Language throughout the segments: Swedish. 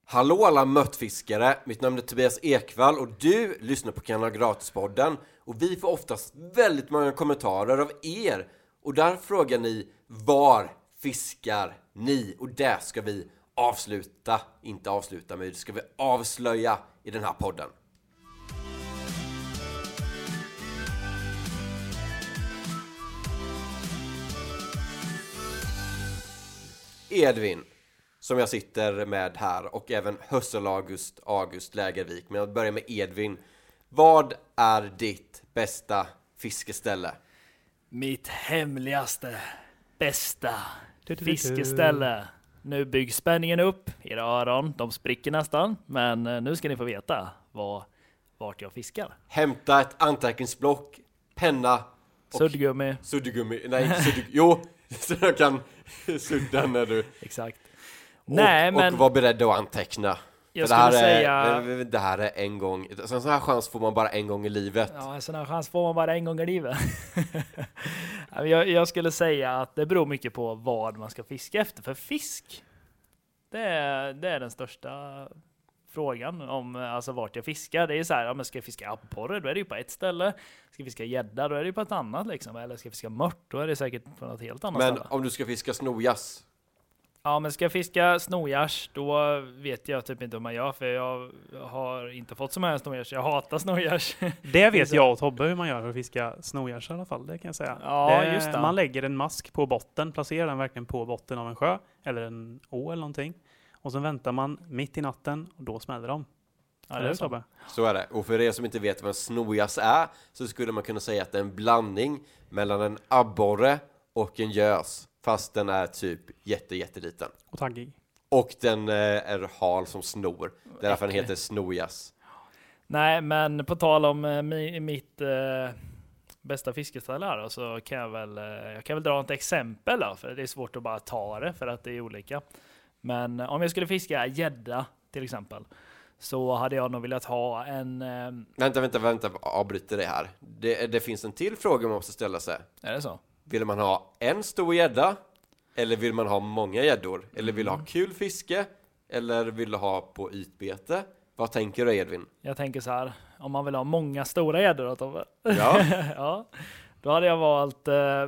Hallå alla möttfiskare, mitt namn är Tobias Ekvall och du lyssnar på Kanal Gratis-podden. Och vi får oftast väldigt många kommentarer av er. Och där frågar ni, var fiskar ni? Och det ska vi inte avsluta, men det ska vi avslöja i den här podden. Edvin, som jag sitter med här, och även August Lägervik. Men jag börjar med Edvin. Vad är ditt bästa fiskeställe? Mitt hemligaste, bästa fiskeställe. Nu byggs spänningen upp. Era öron, de spricker nästan. Men nu ska ni få veta vart jag fiskar. Hämta ett anteckningsblock, penna och Suddgummi. Jo, så jag kan sudda när du... Exakt. Och var beredd att anteckna. Jag För skulle säga... det här är en gång. En sån här chans får man bara en gång i livet. Ja, en sån här chans får man bara en gång i livet. Jag skulle säga att det beror mycket på vad man ska fiska efter. För fisk, det är den största frågan om alltså vart jag fiskar. Det är så här, om jag ska fiska abborre, då är det ju på ett ställe. Ska jag fiska gädda, då är det ju på ett annat liksom. Eller ska jag fiska mört, då är det säkert på något helt annat ställe. Men om du ska fiska snojas? Ja, men ska jag fiska snojars, då vet jag typ inte hur man gör, för jag har inte fått så många snojars. Jag hatar snojars. Det vet jag och Tobbe hur man gör för att fiska snojars i alla fall, det kan jag säga. Ja, just det. Man lägger en mask på botten, placerar den verkligen på botten av en sjö eller en å eller någonting. Och så väntar man mitt i natten och då smäller de. Ja, det är Tobbe. Så är det. Och för er som inte vet vad en snojas är, så skulle man kunna säga att det är en blandning mellan en abborre och en gös. Fast den är typ jätteliten. Och taggig. Och den är hal som snor. Därför den heter snojas. Nej, men på tal om mitt bästa fiskeställe här då, så kan jag väl dra ett exempel då, för det är svårt att bara ta det för att det är olika. Men om jag skulle fiska gädda till exempel, så hade jag nog velat ha en... Vänta, avbryter det här. Det finns en till fråga man måste ställa sig. Är det så? Vill man ha en stor gädda? Eller vill man ha många gäddor? Eller vill du ha kul fiske? Eller vill du ha på ytbete? Vad tänker du, Edvin? Jag tänker så här, om man vill ha många stora gäddor då, ja. Ja, då hade jag valt...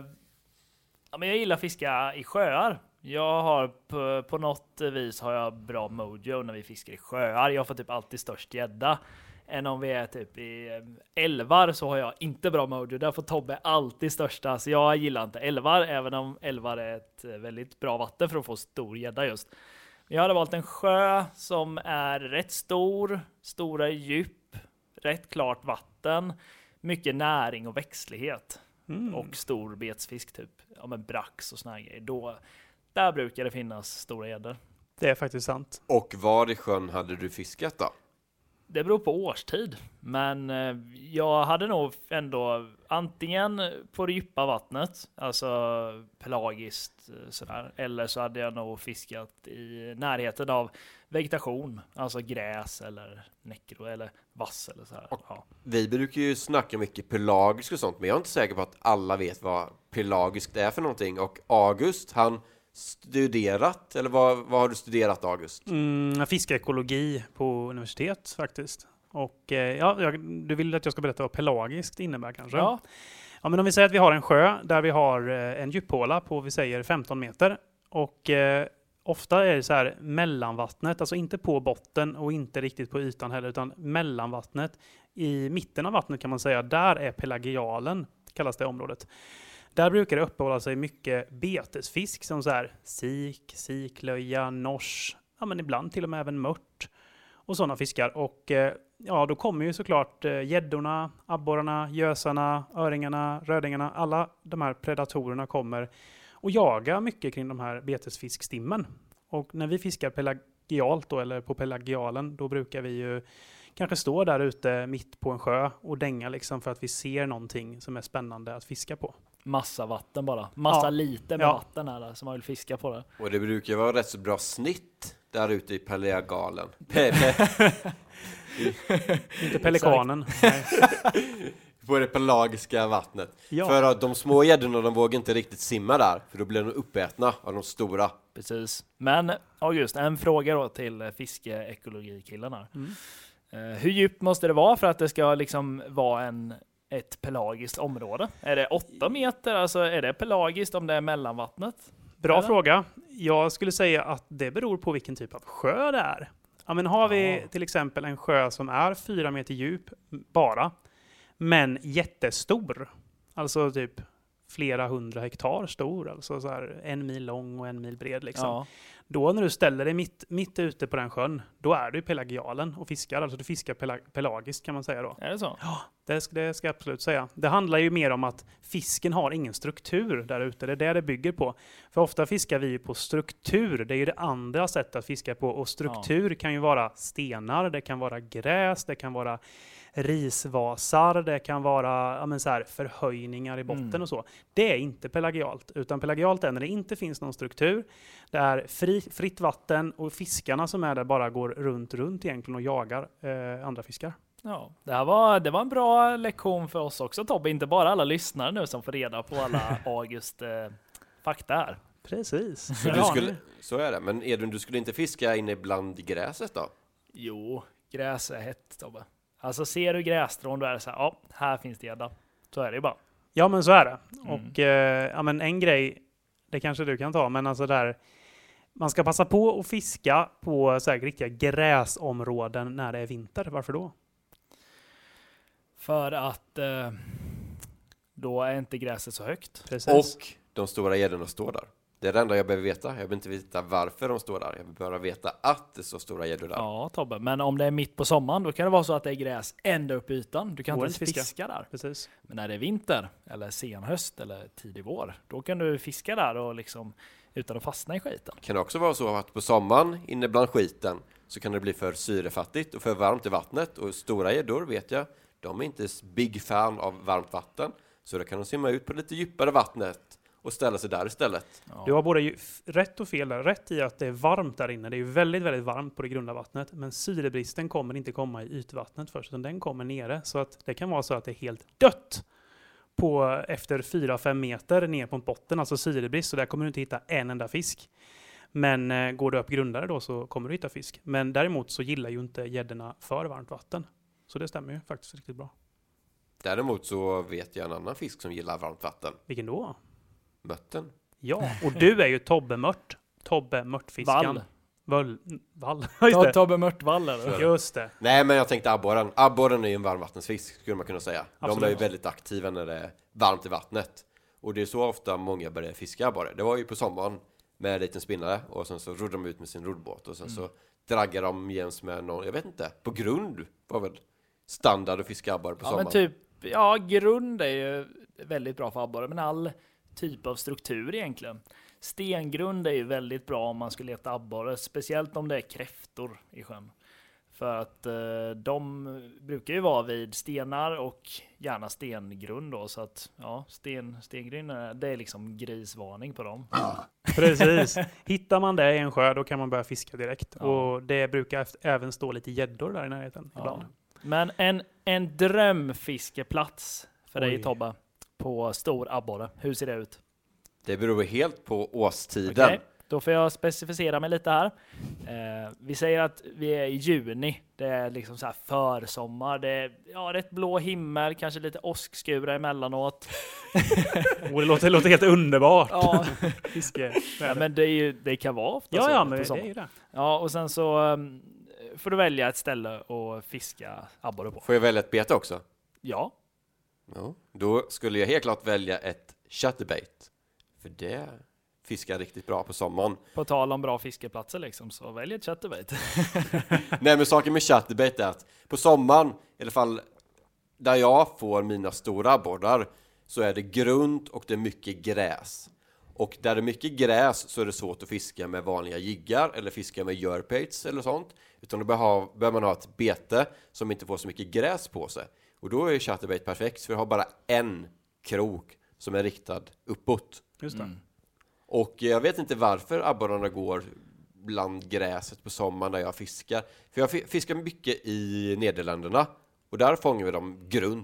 men jag gillar att fiska i sjöar. Jag har på något vis har jag bra mojo när vi fiskar i sjöar. Jag får typ alltid störst gädda. Än om vi är typ i älvar, så har jag inte bra mojo. Där får Tobbe alltid största. Så jag gillar inte älvar, även om älvar är ett väldigt bra vatten för att få stor gädda just. Jag hade valt en sjö som är rätt stora djup, rätt klart vatten, mycket näring och växtlighet. Och stor betsfisk typ. Ja, men brax och såna här grejer. Där brukar det finnas stora gäddor. Det är faktiskt sant. Och var i sjön hade du fiskat då? Det beror på årstid, men jag hade nog ändå antingen på det djupa vattnet, alltså pelagiskt sådär, eller så hade jag nog fiskat i närheten av vegetation, alltså gräs eller näckro eller vass eller så här. Ja. Vi brukar ju snacka mycket pelagiskt och sånt, men jag är inte säker på att alla vet vad pelagiskt är för någonting. Och August, han studerat, eller vad har du studerat, August? Jag fiskar ekologi på universitet faktiskt. Och du vill att jag ska berätta vad pelagiskt innebär kanske? Ja. Ja, men om vi säger att vi har en sjö där vi har en djuphåla på, vi säger 15 meter. Och ofta är det så här mellanvattnet, alltså inte på botten och inte riktigt på ytan heller, utan mellanvattnet. I mitten av vattnet kan man säga, där är pelagialen, kallas det området. Där brukar det uppehålla sig mycket betesfisk som så här siklöja, nors, ja men ibland till och med även mört och sådana fiskar. Och då kommer ju såklart gäddorna, abborrarna, gösarna, öringarna, rödingarna, alla de här predatorerna kommer och jagar mycket kring de här betesfiskstimmen. Och när vi fiskar pelagialt då, eller på pelagialen, då brukar vi ju kanske stå där ute mitt på en sjö och dänga liksom för att vi ser någonting som är spännande att fiska på. Massa vatten bara. Lite med vatten här som man vill fiska på det. Och det brukar vara rätt så bra snitt där ute i pelagialen. Inte pelikanen. på det pelagiska vattnet. Ja. För att de små gäddorna, de vågar inte riktigt simma där. För då blir de uppätna av de stora. Precis. Men August, en fråga då till fiskeekologikillarna. Hur djupt måste det vara för att det ska liksom vara ett pelagiskt område? Är det 8 meter? Alltså är det pelagiskt om det är mellanvattnet? Bra fråga. Jag skulle säga att det beror på vilken typ av sjö det är. Ja, men har vi till exempel en sjö som är 4 meter djup bara, men jättestor, alltså typ flera 100 hektar stor, alltså så här 1 mil lång och 1 mil bred liksom. Ja. Då när du ställer dig mitt ute på den sjön, då är du i pelagialen och fiskar, alltså du fiskar pelagiskt kan man säga då. Är det så? Ja, det ska jag absolut säga. Det handlar ju mer om att fisken har ingen struktur där ute. Det är det bygger på. För ofta fiskar vi på struktur. Det är ju det andra sättet att fiska på. Och struktur kan ju vara stenar, det kan vara gräs, det kan vara risvasar, det kan vara så här, förhöjningar i botten och så. Det är inte pelagialt, utan pelagialt är när det inte finns någon struktur. Det är fritt vatten och fiskarna som är där bara går runt egentligen och jagar andra fiskar. Ja, det var en bra lektion för oss också, Tobbe. Inte bara alla lyssnare nu som får reda på alla August fakta här. Precis. Så är det. Men Edvin, du skulle inte fiska inne bland gräset då? Jo, gräs är hett, Tobbe. Alltså ser du grässtrån, då är det så här, ja, här finns det gädda. Så är det ju bara. Ja, men så är det. Och men en grej, det kanske du kan ta, men alltså där, man ska passa på att fiska på så här riktiga gräsområden när det är vinter. Varför då? För att då är inte gräset så högt. Precis. Och de stora gäddorna står där. Det är det enda jag behöver veta. Jag behöver inte veta varför de står där. Jag behöver bara veta att det står stora gäddor där. Ja, Tobbe. Men om det är mitt på sommaren, då kan det vara så att det är gräs ända upp i ytan. Du kan inte ens fiska där. Precis. Men när det är vinter, eller sen höst, eller tidig vår, då kan du fiska där och liksom utan att fastna i skiten. Kan det också vara så att på sommaren inne bland skiten så kan det bli för syrefattigt och för varmt i vattnet. Och stora gäddor vet jag, de är inte big fan av varmt vatten. Så då kan de simma ut på lite djupare vattnet och ställa sig där istället. Ja. Du har både rätt och fel där. Rätt i att det är varmt där inne. Det är ju väldigt, väldigt varmt på det grunda vattnet. Men syrebristen kommer inte komma i ytvattnet först, utan den kommer nere. Så att det kan vara så att det är helt dött efter 4-5 meter ner på botten, alltså syrebrist. Så där kommer du inte hitta en enda fisk. Men går du upp grundare då så kommer du hitta fisk. Men däremot så gillar ju inte gäddorna för varmt vatten. Så det stämmer ju faktiskt riktigt bra. Däremot så vet jag en annan fisk som gillar varmt vatten. Vilken då? Mötten. Ja, och du är ju Tobbe Mört. Tobbe Mörtfiskan. Vall. Just det. Tobbe Mörtvall eller? Just det. Nej, men jag tänkte abborren. Abborren är ju en varmvattensfisk, skulle man kunna säga. Absolut. De är ju väldigt aktiva när det är varmt i vattnet. Och det är så ofta många börjar fiska abborre. Det var ju på sommaren med en liten spinnare. Och sen så roddade de ut med sin roddbåt. Och sen så draggar de jäms med någon, jag vet inte, på grund var väl standard att fiska abborre på sommaren. Men typ, ja, grund är ju väldigt bra för abborre, men all typ av struktur egentligen. Stengrund är ju väldigt bra om man skulle leta abborre, speciellt om det är kräftor i sjön. För att de brukar ju vara vid stenar och gärna stengrund då, så att ja, stengrund det är liksom grisvarning på dem. Precis. Hittar man det i en sjö, då kan man börja fiska direkt. Ja. Och det brukar även stå lite gäddor där i närheten ibland. Men en drömfiskeplats för dig, Oj. Tobbe, på stor abborre. Hur ser det ut? Det beror helt på årstiden. Okej, då får jag specificera mig lite här. Vi säger att vi är i juni. Det är liksom så här försommar. Det är rätt blå himmel, kanske lite åskskurar emellanåt. Och det låter helt underbart. Ja, Fiske. ja, men det kan vara ofta så. Ja, men på det sommaren. är ju det. Ja, och sen så får du välja ett ställe att fiska abborre på. Får jag välja ett bete också? Ja. Ja. Då skulle jag helt klart välja ett chatterbait. För det fiskar riktigt bra på sommaren. På tal om bra fiskeplatser liksom, så välj ett chatterbait. Nej, men saken med chatterbait är att på sommaren, i alla fall där jag får mina stora abborrar, så är det grunt och det är mycket gräs. Och där det är mycket gräs så är det svårt att fiska med vanliga jiggar eller fiska med jerbaits eller sånt. Utan då behöver man ha ett bete som inte får så mycket gräs på sig. Och då är chatterbait perfekt, för jag har bara en krok som är riktad uppåt. Just det. Och jag vet inte varför abborrarna går bland gräset på sommaren när jag fiskar. För jag fiskar mycket i Nederländerna. Och där fångar vi dem grunt.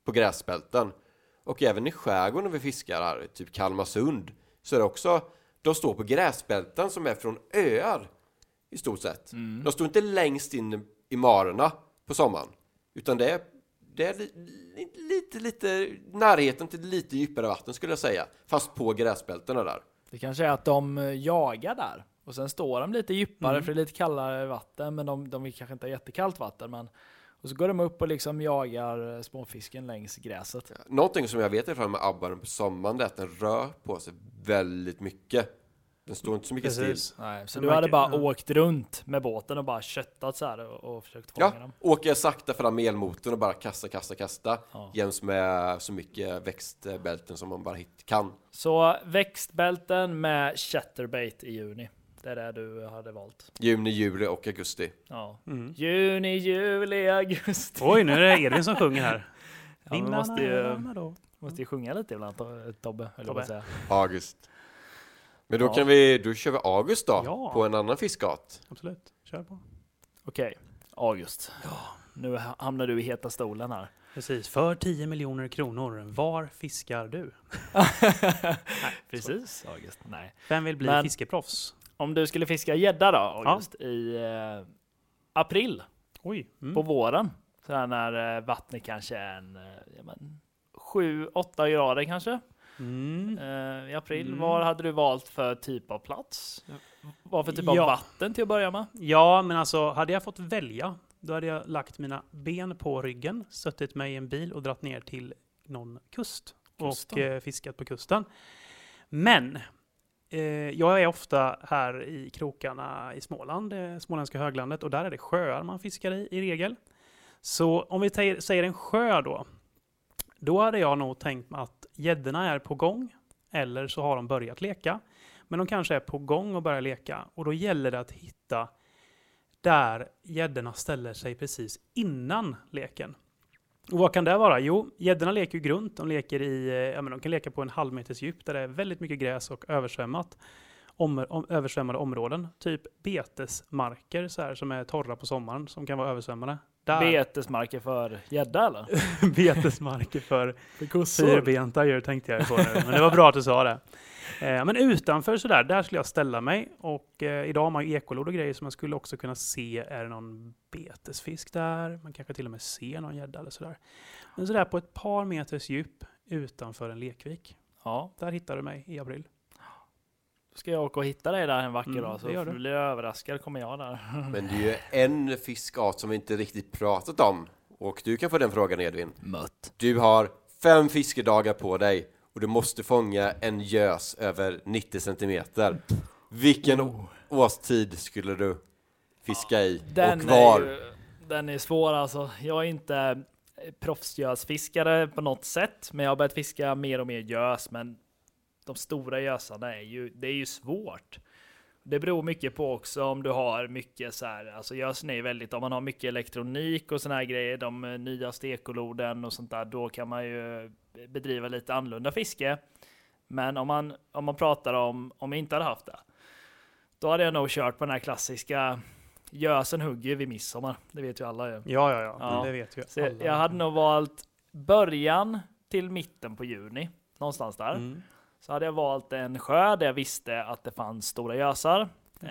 på gräsbälten. Och även i skärgården när vi fiskar här, typ Kalmarsund, så är det också, de står på gräsbälten som är från öar i stort sett. De står inte längst in i marerna på sommaren, utan det är lite närheten till lite djupare vatten skulle jag säga, fast på gräsbältena där. Det kanske är att de jagar där och sen står de lite djupare för det är lite kallare vatten, men de vill kanske inte ha jättekallt vatten, men och så går de upp och liksom jagar småfisken längs gräset. Ja, någonting som jag vet ifrån med abborren på sommaren är att den rör på sig väldigt mycket. Den står inte så mycket still. Nej, så du hade bara åkt runt med båten och bara köttat så här och försökt fånga dem. Åker jag sakta fram elmotorn och bara kasta jäms med så mycket växtbälten som man bara kan. Så växtbälten med chatterbait i juni. Det är det du hade valt. Juni, juli och augusti. Ja. Juni, juli, augusti. Oj, nu är det Edvin som sjunger här. Ja, man måste ju sjunga lite ibland, Tobbe. Säga. August. Men då då kör vi August då, på en annan fiskart. Absolut, kör på. Okej, August. Ja. Nu hamnar du i heta stolen här. Precis, för 10 miljoner kronor, var fiskar du? Precis, August. Nej. Vem vill bli fiskeproffs? Om du skulle fiska gädda då, August, i april. Oj. På våren. Så här när vattnet kanske är 7-8 grader kanske. I april. Vad hade du valt för typ av plats? Vad för typ av vatten till att börja med? Ja, men alltså hade jag fått välja, då hade jag lagt mina ben på ryggen, suttit mig i en bil och dratt ner till någon kust och fiskat på kusten. Men jag är ofta här i krokarna i Småland, det småländska höglandet, och där är det sjöar man fiskar i regel. Så om vi säger en sjö då hade jag nog tänkt att gäddorna är på gång, eller så har de börjat leka. Men de kanske är på gång och börjar leka, och då gäller det att hitta där gäddorna ställer sig precis innan leken. Och vad kan det vara? Jo, gäddorna leker ju grunt. De leker de kan leka på en halvmeters djup där det är väldigt mycket gräs och översvämmade områden. Typ betesmarker så här, som är torra på sommaren som kan vara översvämmade. Betesmarker för gädda eller? Betesmarker för fyrbenta djur tänkte jag på nu. Men det var bra att du sa det. Men utanför så där skulle jag ställa mig. Och idag har man ju ekolod och grejer som man skulle också kunna se. Är det någon betesfisk där? Man kanske till och med ser någon gädda eller sådär. Men sådär på ett par meters djup utanför en lekvik. Ja. Där hittar du mig i april. Då ska jag åka och hitta dig där en vacker dag. Så blir jag överraskad kommer jag där. Men det är ju en fiskart som vi inte riktigt pratat om. Och du kan få den frågan, Edvin. Mött. Du har 5 fiskedagar på dig. Och du måste fånga en gös över 90 centimeter. Vilken årstid skulle du fiska i? Och var? Den är svår alltså. Jag är inte proffsgösfiskare på något sätt. Men jag har börjat fiska mer och mer gös. Men de stora gösarna det är ju svårt. Det beror mycket på också om du har mycket så här, alltså gösen är väldigt, om man har mycket elektronik och såna här grejer, de nya stekoloden och sånt där, då kan man ju bedriva lite annorlunda fiske. Men om man pratar om jag inte hade haft det, då hade jag nog kört på den här klassiska gösen hugger vid midsommar. Det vet ju alla ju. Ja. Det vet ju alla. Jag hade nog valt början till mitten på juni, någonstans där. Så hade jag valt en sjö där jag visste att det fanns stora gösar.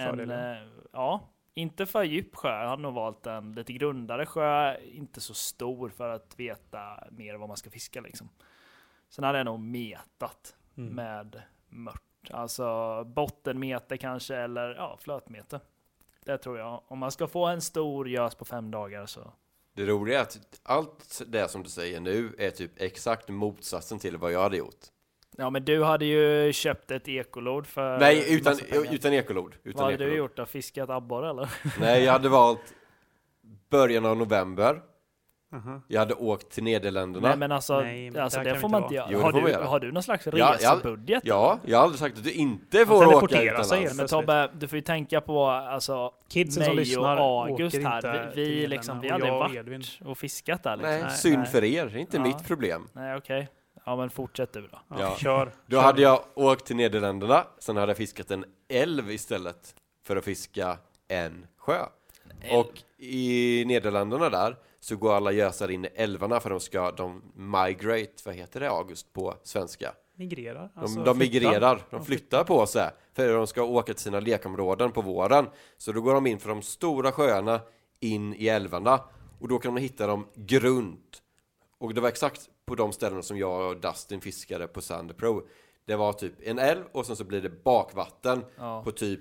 Inte för djup sjö. Jag hade nog valt en lite grundare sjö. Inte så stor för att veta mer vad man ska fiska liksom. Sen hade jag nog metat med mört. Alltså bottenmeter kanske eller flötmeter. Det tror jag. Om man ska få en stor gös på 5 dagar så. Det roliga är att allt det som du säger nu är typ exakt motsatsen till vad jag hade gjort. Ja, men du hade ju köpt ett ekolod för... Nej, utan ekolod. Vad hade du gjort då? Fiskat abborre eller? Nej, jag hade valt början av november. Jag hade åkt till Nederländerna. Nej, men alltså det får man inte göra. Jo, har du någon slags resebudget? Ja, jag har aldrig sagt att du inte får åka utomlands. Men Tobbe, du får ju tänka på alltså mig och August här. Vi hade varit och fiskat där. Liksom. Nej, synd för er. Det är inte mitt problem. Nej, okej. Ja, men fortsätt du då. Ja. Kör. Då hade jag åkt till Nederländerna. Sen hade jag fiskat en älv istället för att fiska en sjö. Och i Nederländerna där så går alla gösar in i älvarna för de migrate, vad heter det August på svenska? Migrerar. De migrerar, de flyttar på sig för de ska åka till sina lekområden på våren. Så då går de in för de stora sjöarna in i älvarna och då kan de hitta dem grunt. Och det var exakt på de ställen som jag och Dustin fiskade på Sander Pro. Det var typ en älv och sen så blir det bakvatten på typ,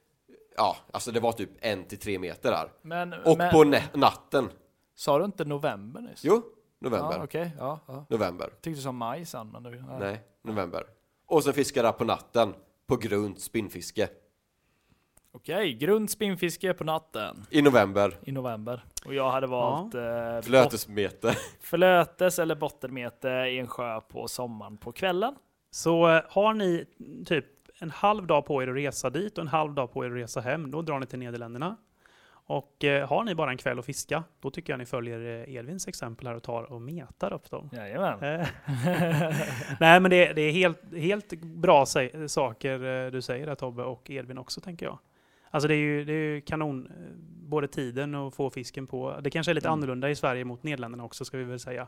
alltså det var typ 1-3 meter där. På natten. Sa du inte november nyss? Jo, november. Ja, okej. Ja. November. Tyckte du som maj sen, men nu... Nej, november. Och sen fiskade jag på natten på grunt spinnfiske. Okej, grunt spinnfiske på natten. I november. Och jag hade valt flötesmete. Flötes eller bottenmete i en sjö på sommaren på kvällen. Så har ni typ en halv dag på er att resa dit och en halv dag på er att resa hem, då drar ni till Nederländerna. Och har ni bara en kväll att fiska, då tycker jag ni följer Edvins exempel här och tar och metar upp dem. Jajamän. Nej, men det är helt bra saker du säger där, Tobbe, och Edvin också, tänker jag. Alltså det är ju kanon, både tiden och få fisken på. Det kanske är lite annorlunda i Sverige mot Nederländerna också, ska vi väl säga.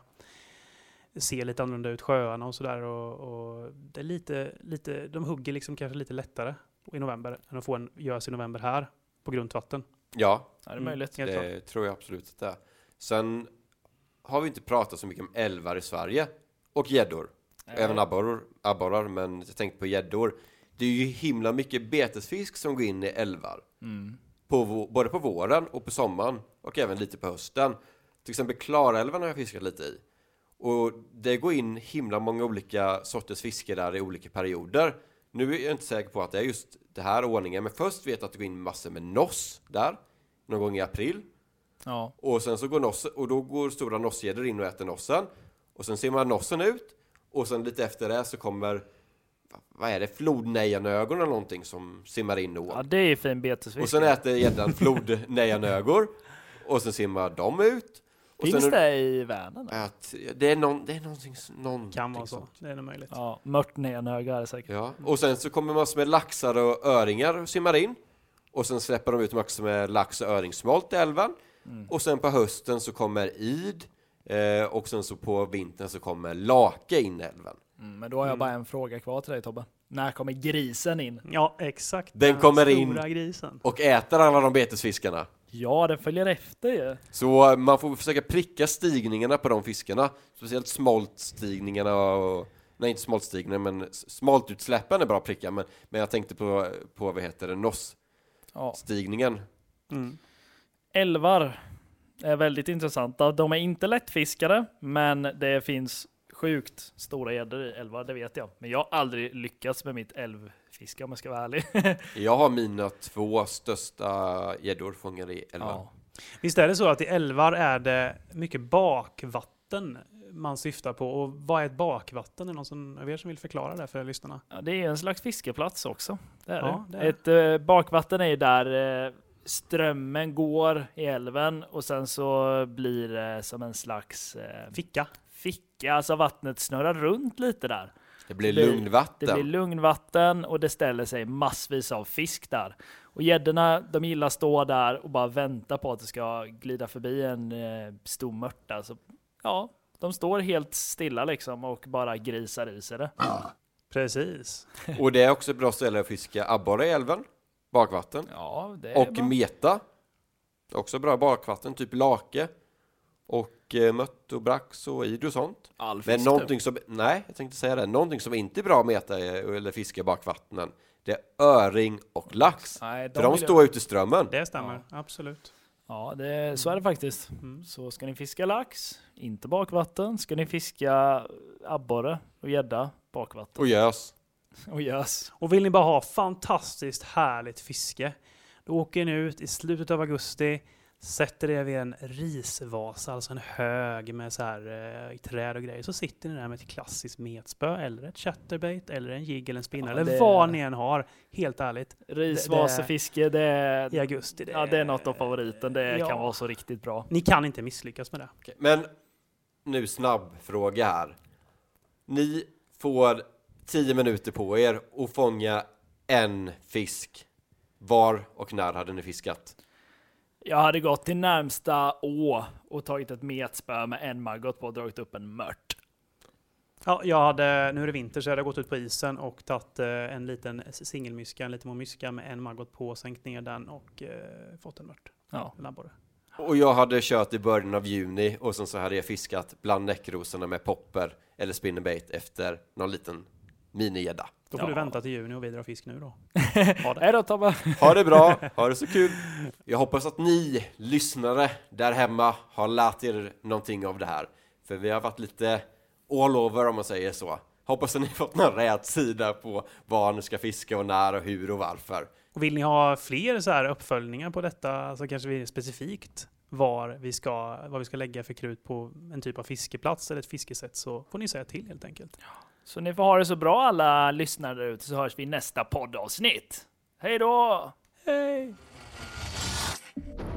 Ser lite annorlunda ut, sjöarna och sådär. Och det är lite, de hugger liksom kanske lite lättare i november än att få en gös i november här på grundvatten. Ja, det är möjligt. Det tror jag absolut att det är. Sen har vi inte pratat så mycket om älvar i Sverige och gäddor. Även abborrar, men jag tänkte på gäddor. Det är ju himla mycket betesfisk som går in i älvar. Både på våren och på sommaren och även lite på hösten. Till exempel Klarälven har jag fiskat lite i. Och det går in himla många olika sorters fiske där i olika perioder. Nu är jag inte säker på att det är just det här ordningen. Men först vet jag att det går in massor med noss där. Någon gång i april. Ja. Och sen så går och då går stora nossgäddor in och äter nossen. Och sen ser man nossen ut. Och sen lite efter det så kommer, vad är det, flodnejanögon eller någonting som simmar in och ja, det är fin betesfisk. Och sen äter gäddan flodnejanögor. Och sen simmar de ut. Och finns sen, det i Vänern? Det är någonting kan vara så. Sånt. Det är nog möjligt. Ja, mörtnejanöga är det säkert. Ja. Och sen så kommer massor med laxar och öringar och simmar in. Och sen släpper de ut massor med lax och öringsmolt i älven. Och sen på hösten så kommer id. Och sen så på vintern så kommer lake in i älven. Men då har jag bara en fråga kvar till dig, Tobbe. När kommer grisen in? Ja, exakt. Den kommer in grisen. och äter alla de betesfiskarna. Ja, den följer efter ju. Så man får försöka pricka stigningarna på de fiskarna. Speciellt smoltstigningarna och... Nej, inte smoltstigningar, men smoltutsläppen är bra att pricka. Men jag tänkte på vad heter det, noss-stigningen. Älvar är väldigt intressanta. De är inte lättfiskade, men det finns sjukt stora gäddor i älvar, det vet jag. Men jag har aldrig lyckats med mitt älvfiske, om jag ska vara ärlig. Jag har mina 2 största gäddor fångade i älvar. Ja. Visst är det så att i älvar är det mycket bakvatten man syftar på? Och vad är ett bakvatten? Är någon av er som vill förklara det för lyssnarna? Ja, det är en slags fiskeplats också. Det är ja, det. Ett bakvatten är där strömmen går i älven och sen så blir det som en slags ficka, alltså vattnet snurrar runt lite där. Det blir lugnvatten. Det blir lugnvatten och det ställer sig massvis av fisk där. Och gäddorna, de gillar att stå där och bara vänta på att det ska glida förbi en stor mört. Alltså, ja, de står helt stilla liksom och bara grisar i sig det. Precis. Och det är också ett bra ställe att fiska abborre i älven. Bakvatten. Ja, det är och bra. Meta. Också bra bakvatten, typ lake. Och mött och brax och id och sånt. Men någonting som, nej, jag tänkte säga det. Någonting som inte är bra att meta eller fiska bakvattnen, det är öring och lax. Nej, för de står ute i strömmen. Det stämmer, absolut. Ja, så är det faktiskt. Så ska ni fiska lax, inte bakvatten. Ska ni fiska abborre och gädda, bakvatten. Och gös. Och gös. Och vill ni bara ha fantastiskt härligt fiske, då åker ni ut i slutet av augusti, sätter er vid en risvas, alltså en hög med så här träd och grejer. Så sitter ni där med ett klassiskt metspö eller ett chatterbait eller en jigg eller en spinner eller vad ni än har. Helt ärligt. Risvasefiske, det är i augusti. Det är något av favoriten. Det kan vara så riktigt bra. Ni kan inte misslyckas med det. Okay. Men nu snabb fråga här. Ni får 10 minuter på er att fånga en fisk. Var och när hade ni fiskat? Jag hade gått till närmsta å och tagit ett metspö med en maggot på och dragit upp en mört. Ja, nu är det vinter så jag hade gått ut på isen och tagit en liten singelmyska, en liten myska med en maggot på, sänkt ner den och fått en mört. Ja. En abborre. Och jag hade kört i början av juni och sen så hade jag fiskat bland näckrosorna med popper eller spinnerbait efter någon liten minigädda. Då får du vänta till juni och vi drar fisk nu då. Hej då Tobbe! Ha det bra, ha det så kul. Jag hoppas att ni lyssnare där hemma har lärt er någonting av det här. För vi har varit lite all over om man säger så. Hoppas att ni har fått någon rätt sida på var ni ska fiska och när och hur och varför. Och vill ni ha fler så här uppföljningar på detta, alltså kanske vi specifikt vad vi ska lägga för krut på en typ av fiskeplats eller ett fiskesätt, så får ni säga till helt enkelt. Så ni får ha det så bra alla lyssnare där ute, så hörs vi i nästa poddavsnitt. Hej då! Hej!